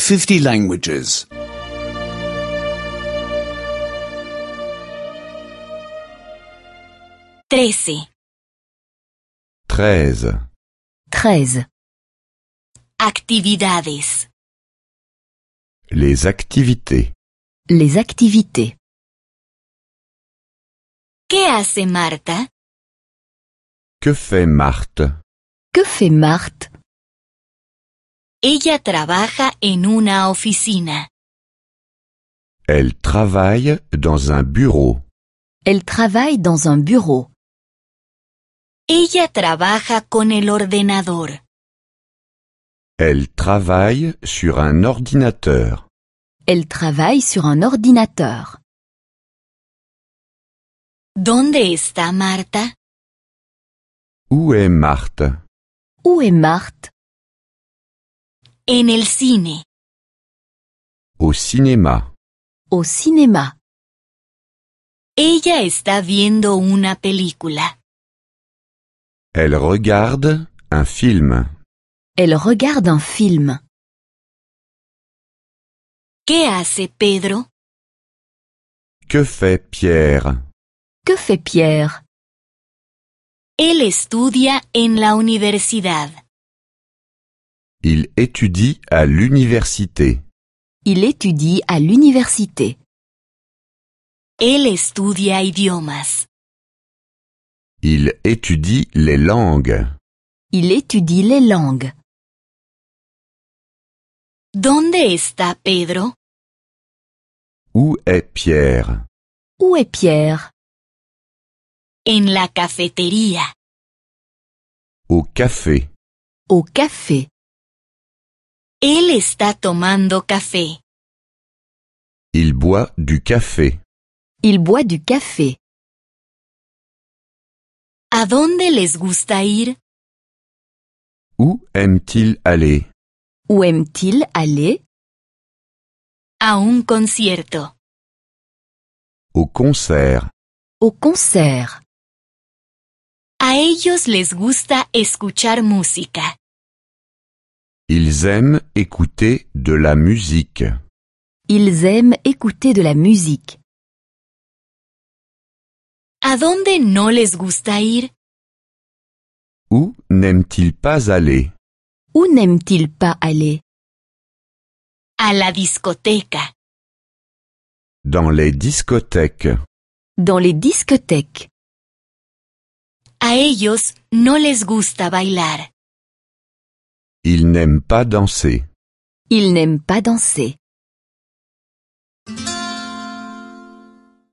50 languages. 13. 13. 13. Actividades. Les activités. Les activités. ¿Qué hace Marta? Que fait Marthe? Que fait Marthe? Ella trabaja en una oficina. Elle travaille dans un bureau. Elle travaille dans un bureau. Ella trabaja con el ordenador. Elle travaille sur un ordinateur. Elle travaille sur un ordinateur. ¿Dónde está Marta? Où est Marthe? Où est Marthe? En el cine. Au cinéma. Au cinéma. Ella está viendo una película. Elle regarde un film. Elle regarde un film. ¿Qué hace Pedro? Que fait Pierre? Que fait Pierre? Él estudia en la universidad. Il étudie à l'université. Il étudie à l'université. Él estudia idiomas. Il étudie les langues. Il étudie les langues. ¿Dónde está Pedro? Où est Pierre? Où est Pierre? En la cafetería. Au café. Au café. Él está tomando café. Il boit du café. Il boit du café. ¿A dónde les gusta ir? Où aime-t-il aller? Où aime-t-il aller? A un concierto. Au concert. Au concert. A ellos les gusta escuchar música. Ils aiment écouter de la musique. Ils aiment écouter de la musique. ¿A dónde no les gusta ir? Où n'aime-t-il pas aller? Où n'aime-t-il pas aller? A la discoteca. Dans les discothèques. Dans les discothèques. A ellos no les gusta bailar. Ils n'aiment pas danser. Ils n'aiment pas danser.